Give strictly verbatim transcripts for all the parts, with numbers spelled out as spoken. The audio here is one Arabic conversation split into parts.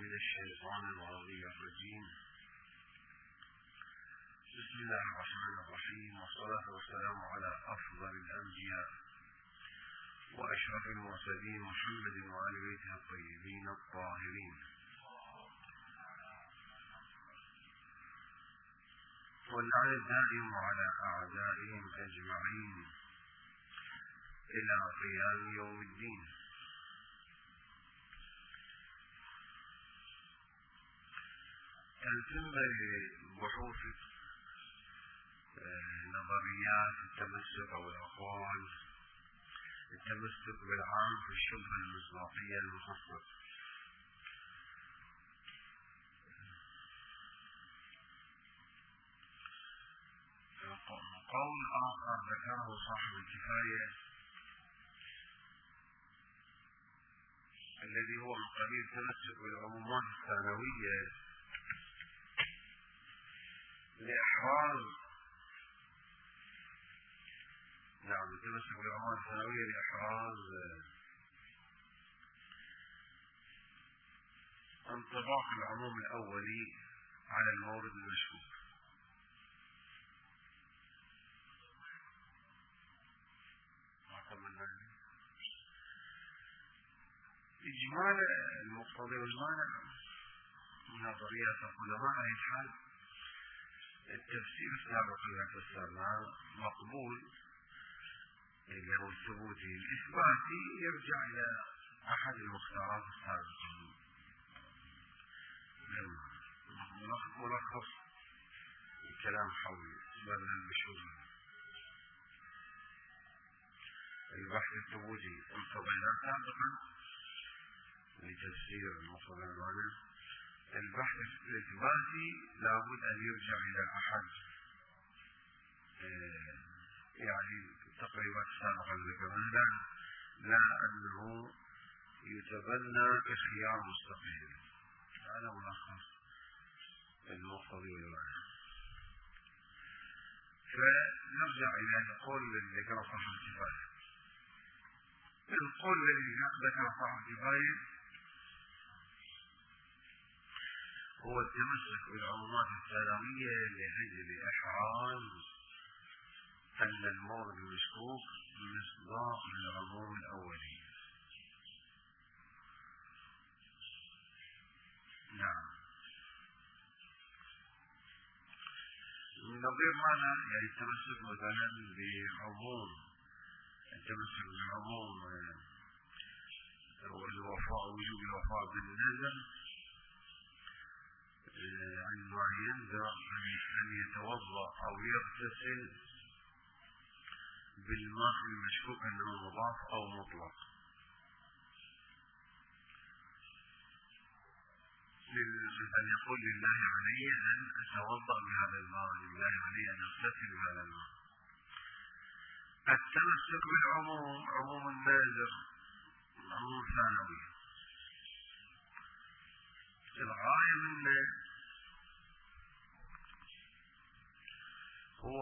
من الشيطان الرجيم. بسم الله الرحمن الرحيم، والصلاة والسلام على أفضل الأنبياء وأشرف المرسلين محمد وآل بيته الطيبين الطاهرين، واللعن الدائم على أعدائهم أجمعين إلى قيام يوم الدين. تتم بحوث نظريات التمسك أو الأقوال التمسك بالعام في الشبهة المصداقية المخصصة. قول آخر ذكره صاحب الكفاية الذي هو من قبيل التمسك بالعمومات الثانوية لإحراز نعم التمسك بالعمومات الثانوية لإحراز انطباق العموم الأولي على المورد المشكوك. إجمال المقتضي والمانع من نظريات العلماء على الحال التفسير السابق الذي فسرناه مقبول اللي هو الثبوتي. الإثباتي يرجع إلى أحد المختارات السابقة ملخص الكلام حول باب المشهور. البحث الثبوتي انتظرنا سابقا لتفسير المقتضى والمانع. البحث الإثباتي لابد أن يرجع إلى أحد يعني التقريبات السابقة ذكرنا، لا أنه يتبنى كخيار مستقيم. هذا ملخص المقتضى والمانع. فنرجع إلى القول الذي ذكره صاحب الكفاية. القول الذي ذكره صاحب الكفاية هو التمسك بالعمومات الثانوية لأجل إحراز أن المورد المشكوك مصداق للعموم الأولي. نعم نظير معنى يعني التمسك مثلا بعموم التمسك بالعموم والوفاء وجوب الوفاء بالنذر عندما ينذر أن يتوضأ أو يغتسل بالماء المشكوك أنه مضاف أو مطلق. أن يقول لله علي أن أتوضأ بهذا الماء، لله علي أن أغتسل بهذا الماء. التمسك بالعموم عموم الناذر عموم ثانوي. الغاية منه هو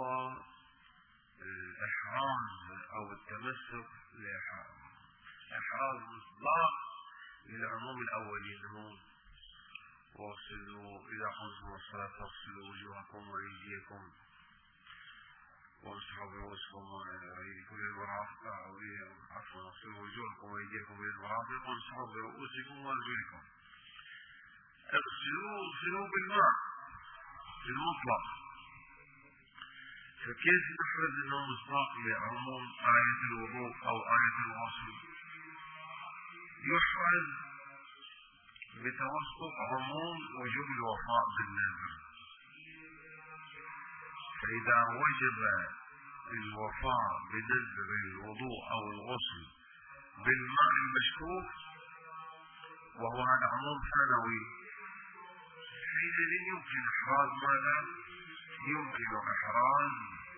الإحراز أو التمسك لإحراز مصداق للعموم الأولي أنه واغسلوا إذا قمتم الصلاة فاغسلوا وجوهكم وأيديكم وامسحوا برؤوسكم وأيديكم للمرافق عفوا اغسلوا وجوهكم وأيديكم للمرافق وامسحوا برؤوسكم وأرجلكم. اغسلوا اغسلوا بالماء بالمطلق. فكيف نحرز انه مصداق لعموم آية الوضوء او آية الغسل؟ يحرز بتوسط عموم وجوب الوفاء بالنذر. فإذا وجب الوفاء بنذر الوضوء او الغسل بالماء المشكوك وهو هذا عموم ثانوي، حينئذ يمكن إحراز ماذا؟ يمكن إحراز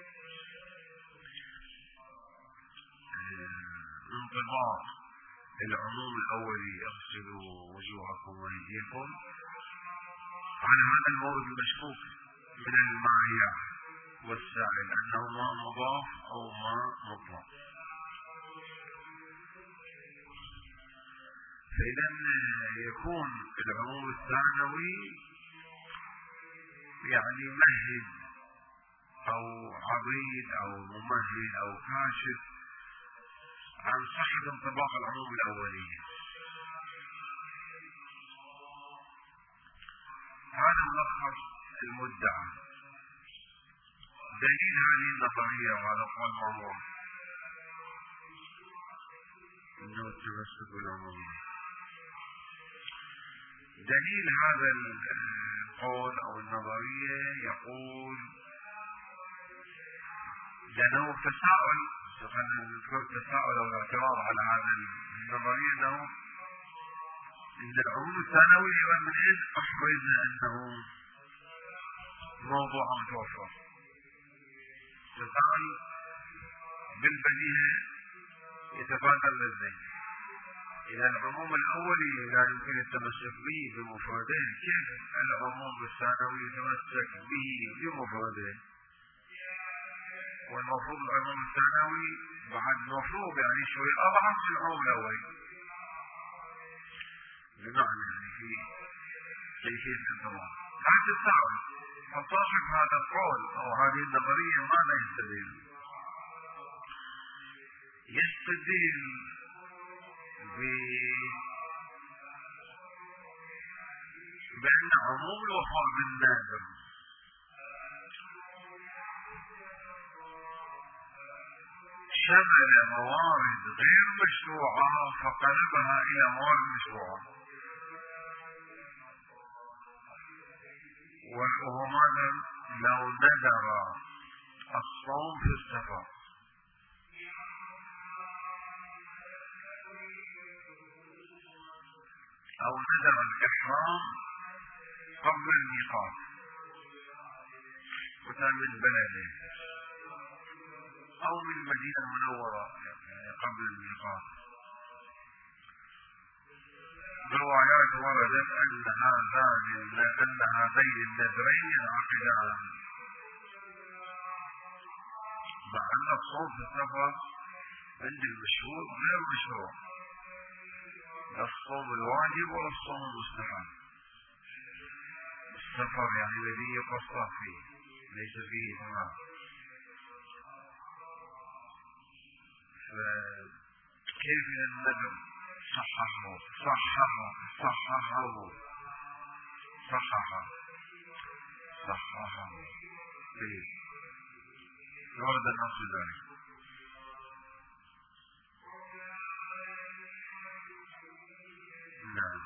انطباق العموم الأولي اغسلوا وجوهكم وأيديكم على هذا المورد المشكوك من المائع والسائل أنه ماء مضاف أو ماء مطلق. فإذا يكون العموم الثانوي يعني مهد أو عضيد أو ممهد أو كاشف عن صحة انطباق العموم الأولي. هذا ملخص المدعى. دليل هذه النظرية وهذا قول ما هو؟ إنه التمسك بالعموم. دليل هذا القول أو النظرية يقول لأنه تساؤل، نذكر تساؤل أو الاعتراض على هذا النظرية أنه إن العموم الثانوي من إيش أحرزنا أنه موضوع متوفر. تساؤل بالبديهة يتبادر للذهن. إذا العموم الأولي لا يمكن التمسك به بمفرده، كيف العموم الثانوي يتمسك به بمفرده؟ والمفروض العموم الثانوي بعد مفروض يعني شوي أضعف من العموم الأولي، بمعنى يعني في كيفية الانضباط. لا تستعمل فصاحب هذا القول أو هذه النظرية ماذا يستدل؟ يستدل بأن عموم الوفاء بالنادر شمل موارد غير مشروعة فقلبها إلى موارد مشروعة. وهو ماذا؟ لو ندر الصوم في السفر أو ندر الإحرام قبل الميقات وكان من بلده أو من المدينة المنورة يعني قبل الميقات، روايات وردت أن هذان أن هذين النذرين ينعقدان، مع أن الصوم في السفر عند المشهور غير مشروع، لا الصوم الواجب ولا الصوم المستحب. السفر يعني الذي يقصر فيه ليس فيه تمام. فكيف النذر صححه صححه صححه صححه صححه طيب ورد النص ذلك. نعم.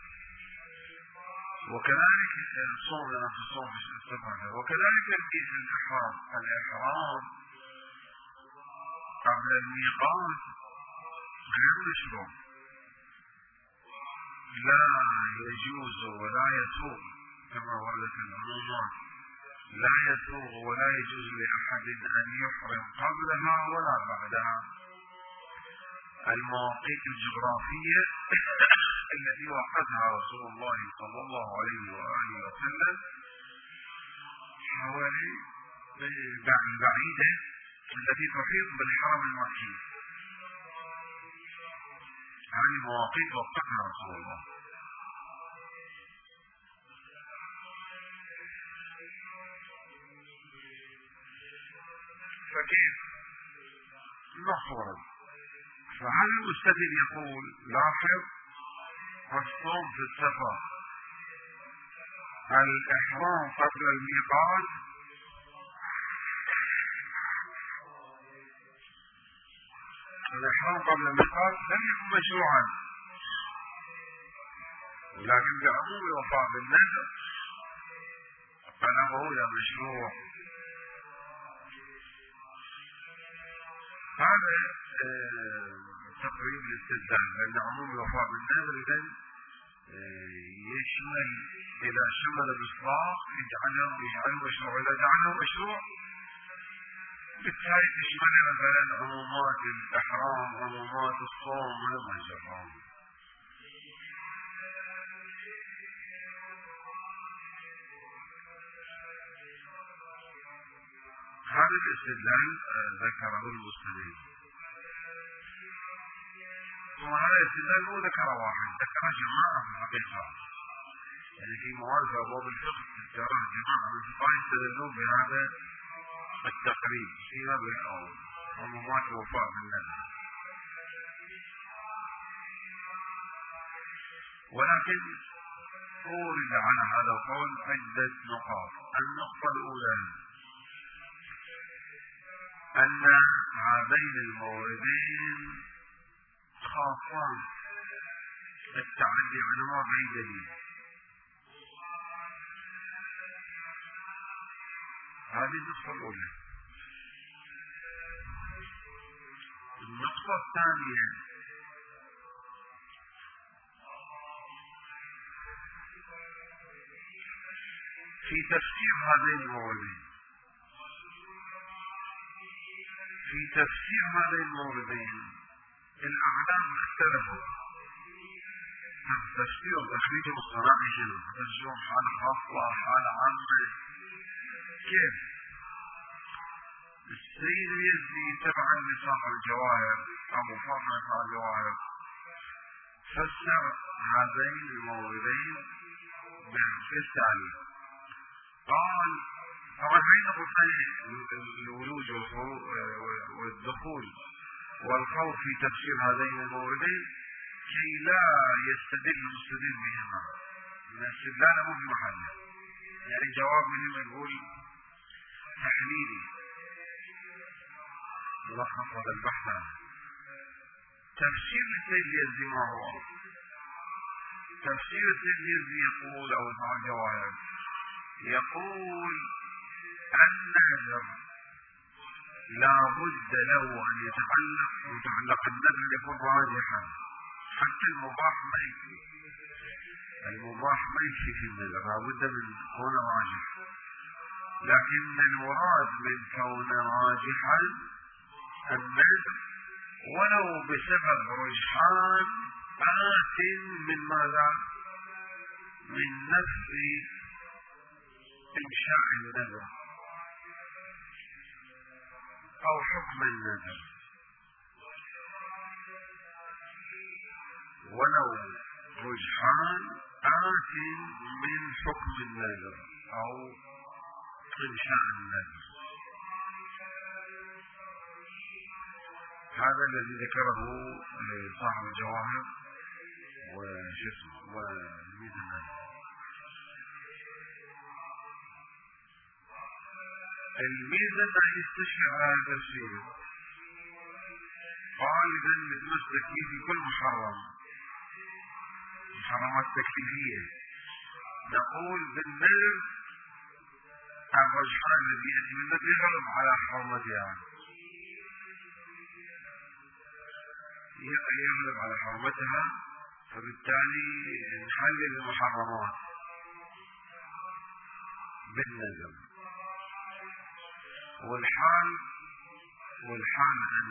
وكذلك الصوم نفس الصوم في السفر، وكذلك في الإحرام الإحرام قبل الميقات غير مشروع، لا يجوز ولا يسوغ كما وردت العمومات، لا يسوغ ولا يجوز لأحد أن يحرم قبلها ولا بعدها. المواقيت الجغرافية التي وقتها رسول الله صلى الله عليه وآله وسلم حوالي بعيدة التي تحيط بالحرم المكي، هذه مواقيت وقتها رسول الله. فكيف نفرض؟ فهذا المستدل يقول لاحظ الصوم في السفر الإحرام قبل الميقات الإحرام قبل الميقات لم يكن مشروعا، لكن بعموم الوفاء بالنذر قلبه إلى مشروع. هذا تقريب الاستدلال بأن عموم الوفاء بالنذر إذن يشمل إذا شمل الإطلاق يجعله يجعله مشروع، إذا جعله مشروع بالتالي تشمل مثلا عمومات الإحرام عمومات الصوم ولما يجرهم. هذا الاستدلال ذكره المستدل. هذا الاستدلال مو ذكر واحد، ذكر جماعة في الحقيقة. يعني في موارد أبواب الفقه ترى جماعة من الفقهاء يستدلون بهذا التقريب في باب عمومات الوفاء بالنذر. ولكن أورد على هذا القول عدة نقاط. النقطة الأولى أن هذين الموردين خاصان التعدي عنهما بأي دليل. هذه النقطة الأولى. النقطة الثانية في تفسير هذين الموردين في تفسير هذين الموردين الأعلام اختلفوا. تفسير تخريج الصناعي شنو؟ تفسير حالة خاصة حالة عامة كيف؟ السيد اليزدي تبعا لصاحب الجواهر أبو فاطمة صاحب الجواهر فسر هذين الموردين بالتالي. قال طبعا هذه نقطتين، الولوج والدخول والخوف في تفسير هذين الموردين كي لا يستدل المستدل بهما، الاستدلال مو في محله. يعني جواب مهم يقول تحليلي ملخص هذا البحث. تفسير السيد اليزدي ما هو؟ تفسير السيد اليزدي يقول أو صاحب الجواهر يقول النذر لا بد له أن يتعلق يتعلق النذر يكون راجحا، حتى المباح ما يكفي. المباح ما يكفي في النذر، لا بد من كونه راجح. لكن المراد من كونه راجحا النذر ولو بسبب رجحان آت من ماذا؟ من نفس إنشاء النذر أو حكم النذر، ولو رجحان آت من حكم النذر أو إنشاء النذر. هذا الذي ذكره صاحب الجواهر وشسم والميزان. الميزان يستشفع على التفسير. قال إذا نتمسك في كل محرم، محرمات تكليفية، نقول بالنذر الرجحان الذي يأتي من النذر يغلب على حرمتها، يغلب على حرمتها، فبالتالي نحلل المحرمات بالنذر. والحال والحال أن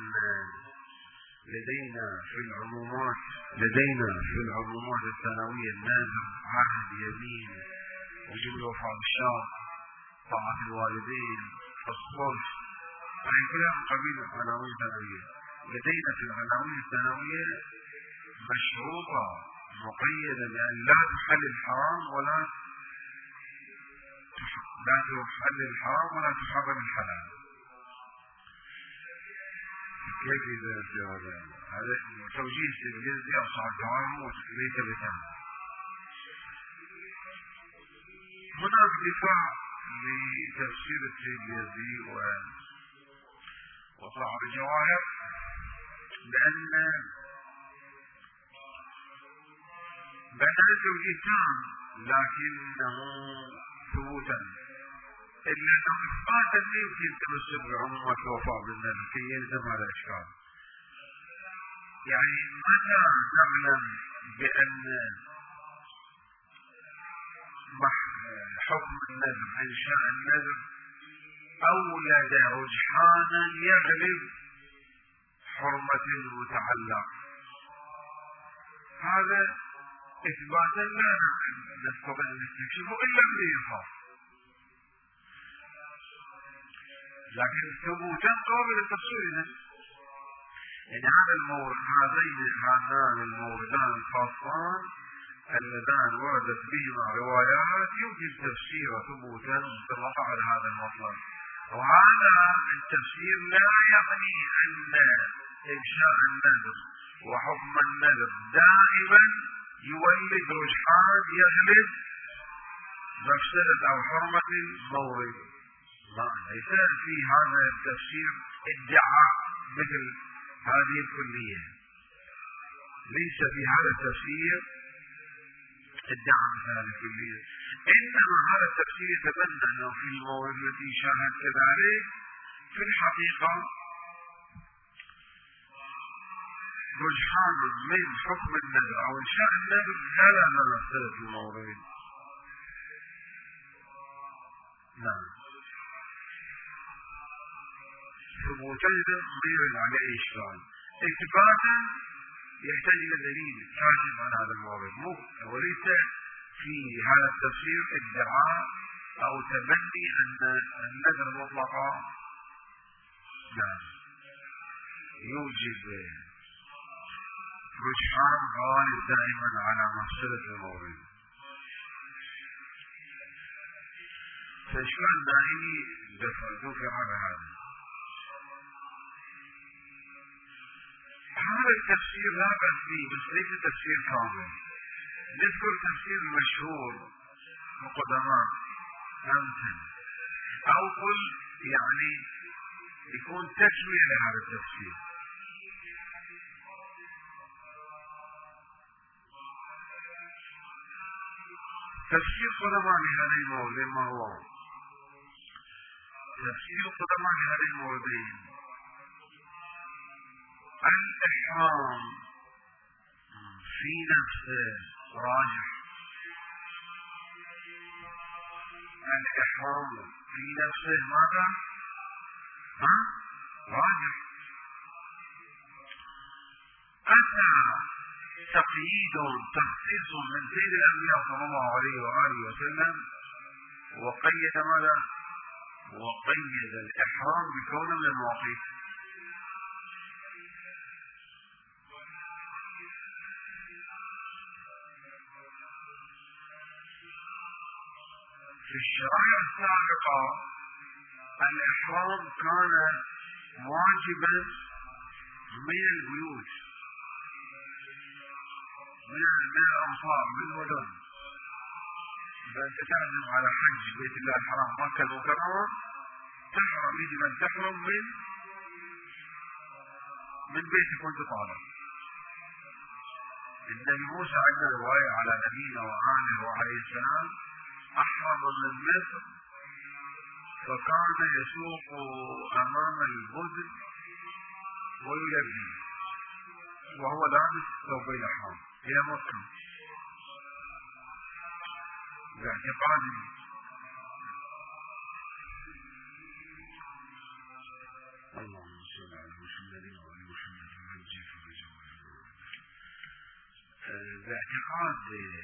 لدينا في العمومات لدينا في العمومات الثانوية النذر، عهد، يمين، وجوب وفاء الشرط، طاعة الوالدين، الصلح، هذه كلها من قبيل العناوين الثانوية. لدينا في العناوين الثانوية مشروطة مقيدة بأن لا تحل الحرام ولا لا تحل الحرام ولا تحرم الحلال. كيف إذا هذا توجيه اليزدي أو صاحب الجواهر ليس بتام. هناك دفاع لتفسير السيد اليزدي وصاحب الجواهر بأن بأن هذا توجيه تام لكنه ثبوتا، إلا أنه إثباتا يمكن تمسك بعمومات الوفاء بالنذر كي يلزم هذا الإشكال. يعني متى نعلم بأن حكم النذر إنشاء النذر أولد رجحانا يغلب حرمة المتعلق؟ هذا إثباتا لا نستطيع أن نستكشفه إلا بالإنصاف، لكن ثبوتا قابل للتفسير. يعني هذا المورد هذين هذان الموردان الخاصان اللذان وردت بهما روايات يمكن تفسير ثبوتا مطلقا على هذا المطلب. وهذا التفسير لا يعني أن إنشاء النذر وحكم النذر دائما يولد رجحان يغلب مفسدة أو حرمة المورد. ليس في هذا التفسير ادعاء مثل هذه الكلية، ليس في هذا التفسير ادعاء مثل هذه الكلية، إنما هذا التفسير يتبنى أنه في المورد التي شاهد كذلك في الحقيقة رجحان من حكم النذر أو إنشاء النذر غلب مفسدة المورد. نعم، ثبوتا غير عليه إشكال، إثباتا يحتاج إلى دليل كاشف عن هذا المورد، وليس في هذا التفسير ادعاء أو تبني أن النذر مطلقا نعم يوجب رجحان غالب دائما على مفسدة المورد. فإشكال دائمي دفع بهذا. هذا التفسير لا بأس فيه، بس ليس تفسير كامل. نذكر تفسير مشهور القدماء أمثل، أو قل يعني يكون تسوية لهذا التفسير. تفسير قدماء لهذه الموردين ما هو؟ تفسير قدماء لهذه الموردين الإحرام في نفسه راجح، الإحرام في نفسه ماذا؟ ها؟ راجح. أتى تقييد تخصيص من سيد الأنبياء صلى الله عليه وآله وسلم وقيد ماذا؟ وقيد الإحرام بكون من المواقيت. في الشرائع السابقة الإحرام كان واجبا من البيوت، من الأمصار، من المدن. فأنت تعزم على حج بيت الله الحرام مكة المكرمة تحرم، يجب أن تحرم من من بيتك وأنت طالع. النبي موسى عندنا رواية على نبينا وآله وعليه السلام أحرم من مصر فكان يسوق أمام البدن ويلبي وهو لابس ثوبي الإحرام إلى مكة باعتقاد اللهم صل على محمد وعلى محمد وعجل فرجه باعتقاد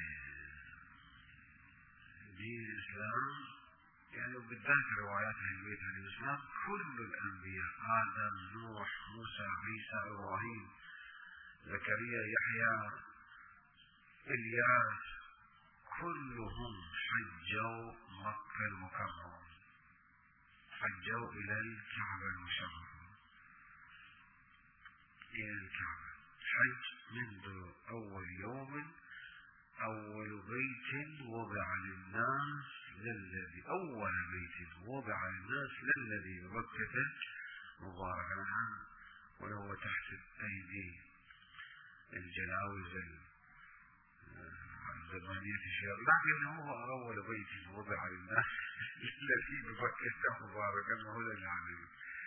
دين الإسلام، يعني بالذات روايات أهل البيت عليه السلام كل الأنبياء آدم نوح موسى عيسى إبراهيم زكريا يحيى إلياس كلهم حجوا مكة المكرمة، حجوا إلى الكعبة المشرفة، إلى الكعبة حج منذ أول يوم أول بيت وضع للناس للذي أول بيت وضع للناس للذي بمكة مباركا، وهو تحت أيدي الجلاوز الزمانية الشير، لكنه هو أول بيت وضع للناس الذي بمكة مباركا وهدى للعالمين.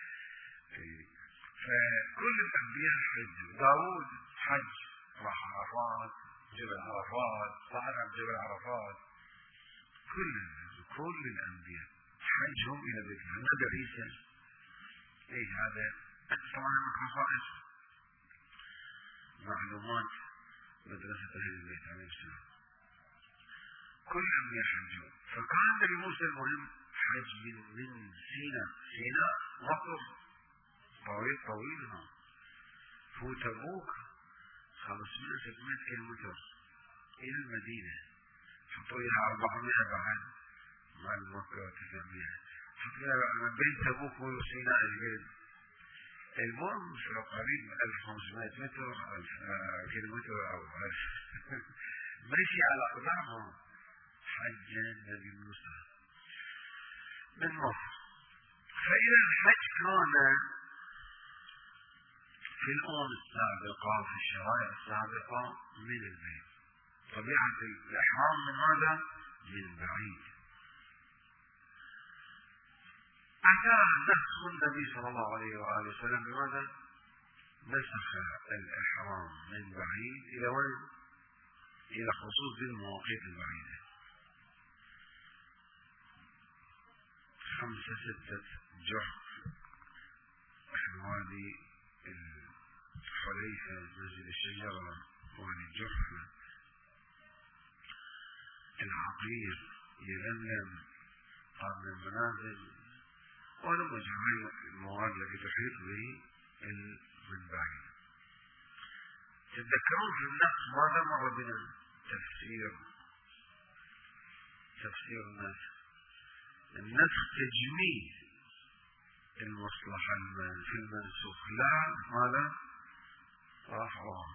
فكل الأنبياء حج، داود حج راح عرفات جبل عرفات، صعد عن جبل عرفات، كل كل الأنبياء حجهم إلى بيت الله. مدى عيسى إيه هذا طبعا من خصائص معلومات مدرسة أهل البيت عليه السلام، كل الأنبياء حجوا. فكان النبي موسى المهم حج من من سيناء، سيناء وقف طويل طويل، فوت تبوك خمسمائة ستمائة كيلومتر إلى المدينة، حطوا لها أربعمائة بعد مع المكة وتسعمائة، حطوا لها بين تبوك وسيناء الجبل. المهم في قريب ألف وخمسمائة متر ألف كيلومتر أو ألف ماشي على أقدامهم. حج النبي موسى من مصر. فإذا الحج كان في الأمم السابقة في الشرائع السابقة من البيت، طبيعة الإحرام من ماذا؟ من بعيد. أتى نسخ النبي صلى الله عليه وآله وسلم بماذا؟ نسخ الإحرام من بعيد إلى وين؟ إلى خصوص المواقيت البعيدة، خمسة ستة جحف، وادي الحليفة، مسجد الشجرة، وادي الجحفة، العقير، يلملم، قرن المنازل، ولما جميع المواد التي تحيط به من بعيد. تذكرون في النص ماذا مر بنا؟ تفسير تفسير النسخ. النسخ تجميد المصلحة في المنسوخ، لا ماذا؟ رفعها.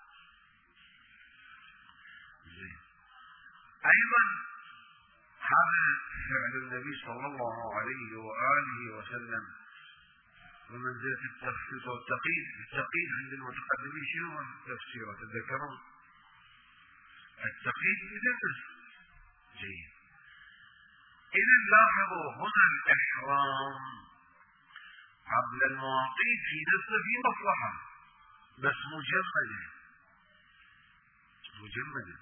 زين. أيضا هذا فعل النبي صلى الله عليه وآله وسلم بمنزلة التخصيص والتقييد. التقييد عند المتقدمين شنو هو التفسير؟ تذكرون التقييد بالنسبة. جيد. إذا لاحظوا هنا الإحرام قبل المواقيت في نفسه في مصلحة بس مجمدة مجمدة.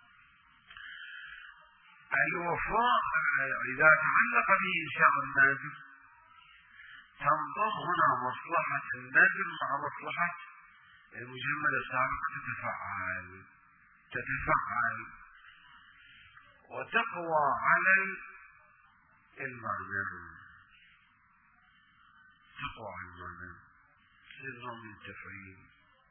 الوفاء إذا تعلق به إنشاء النازل تنضم هنا مصلحة النازل مع مصلحة المجمدة السابقة، تتفعل تتفعل وتقوى على المعنى، تقوى على المعنى سر من التفعيل.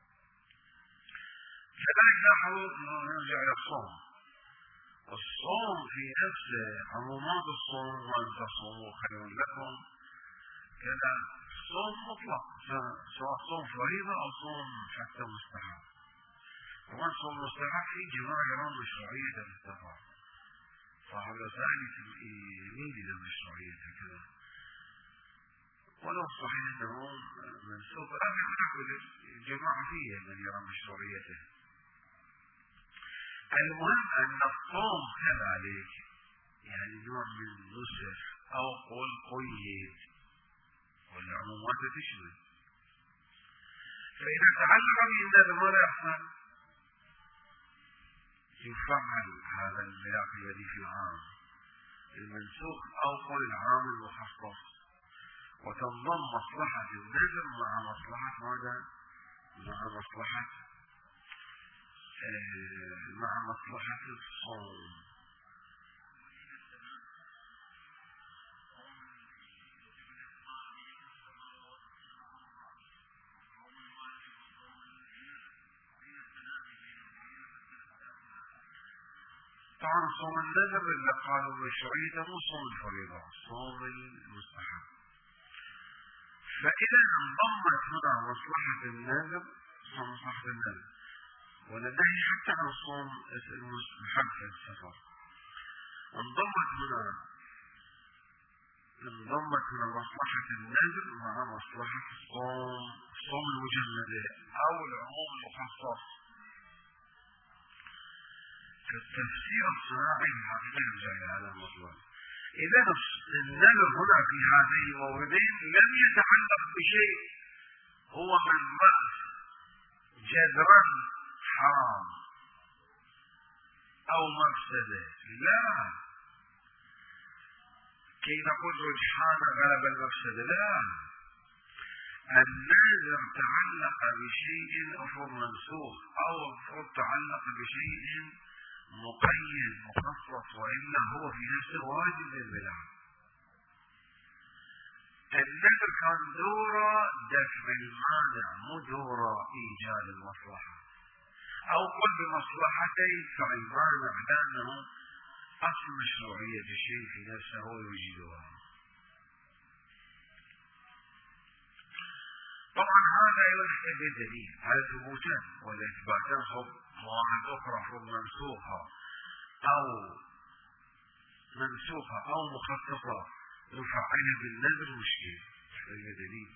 كذلك لاحظوا نرجع إلى الصوم. الصوم في نفسه عمومات الصوم، وأن تصوموا خير لكم كذا، الصوم مطلق سواء صوم فريضة أو صوم حتى مستحب. طبعا صوم مستحب في جماعة يرون مشروعية الاستغفار، صاحب الرسائل يميل إلى مشروعية كذا، ولو صحيح أنه منسوخ لكن نقول الجماعة فيها من يرى مشروعيته. المهم أن الصوم كذلك يعني نوع من نسخ أو قول قيد، والعمومات تشمل. فإذا تعلق بالناس ماذا يحصل؟ يفعل هذا الملاك الذي في العام المنسوخ أو قول العام المخصص، وتنضم مصلحة النذر مع مصلحة ماذا؟ مع مصلحة آه مع مصلحة الصوم. طبعا صوم النذر اللي قالوا مشروعيته مو صوم الفريضة، صوم المستحب. فإذا انضمت هنا مصلحة النذر مصلحة النذر وننتهي حتى عن صوم المستحب في السفر. انضمت هنا انضمت هنا مصلحة النذر مع مصلحة الصوم، الصوم المجمدة أو العموم المخصص. التفسير الصناعي الحقيقي يرجع إلى هذا المطلب. إذا النذر هنا في هذين الموردين لم يتعلق بشيء هو من رأس جذرا حرام أو مفسدة، لا كي نقول رجحان غلب المفسدة، لا. النذر تعلق بشيء أفضل منسوخ أو أفضل تعلق بشيء مقيد مخصص، وإلا هو في نفسه واجب للبلاد. النذر كان دوره دفع المانع مو دوره ايجاد المصلحه، او قل بمصلحتي يدفع المانع، لانه اصل مشروعيه الشيء في نفسه هو يوجدها. طبعا هذا يحتاج دليل على ثبوتا والاثباتا، مواعيد اخرى فرض منسوخه او منسوخه او مخصصه يفعلها بالنذر مشكل، يحتاج دليل.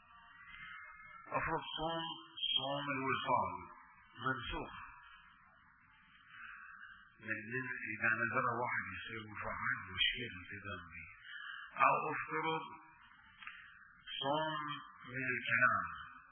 افرض صوم صوم الوصال منسوخ، لان اذا نذر واحد يصير مفعل مشكل التزام به. او افترض صوم من الكلام،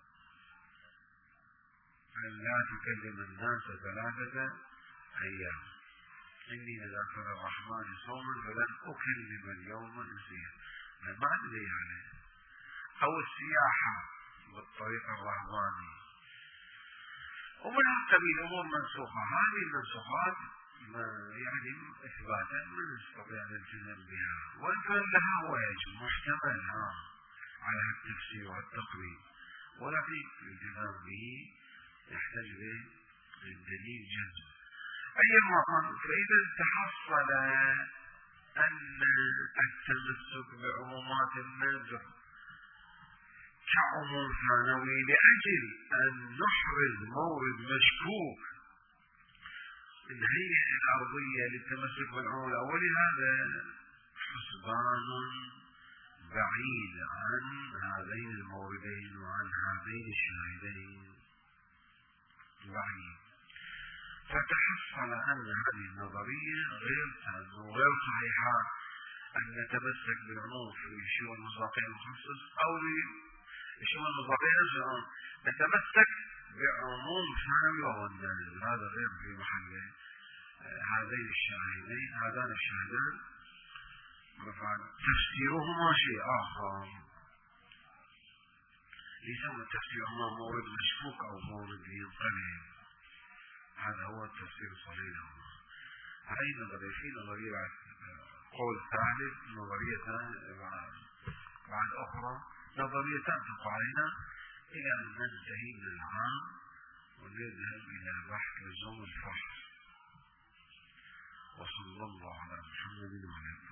أن لا تكلم الناس ثلاثة أيام، إني نذرت للرحمن صوما فلن أكلم اليوم إنسيا، ما أدري عليه. أو السياحة بالطريق الرهباني، ومن هالقبيل أمور منسوخة. هذه المنسوخات يعني إثباتا من يستطيع الالتزام بها، وإن كان لها وجه محتمل على التفسير والتقويم، ولكن الالتزام به يحتاج به الدليل جزم. أيما كان، فإذا تحصل أن التمسك بعمومات النذر كعموم ثانوي لأجل أن نحرز مورد مشكوك الهيئة الأرضية للتمسك بالعموم الأولي، هذا حسبان بعيد عن هذين الموردين وعن هذين الشاهدين، بعيد. فتحصل أن هذه النظرية غير غير صحيحة، أن نتمسك بالعموم في الشؤون المصداقية المخصص، أو الشؤون المصداقية نتمسك بعموم ثانوي وهو النازل. هذا غير في محل هذين الشاهدين. هذان الشاهدان تفسيرهما شيء آخر، يسمى التفسير أما مورد مشكوك أو مورد ينقلب، هذا هو التفسير الصحيح. هاي نظرية. في نظرية بعد قول ثالث، نظرية بعد أخرى، نظريتان تقع علينا إلى أن ننتهي من العام ونذهب إلى بحث لزوم الفحص. وصلى الله على محمد وعلى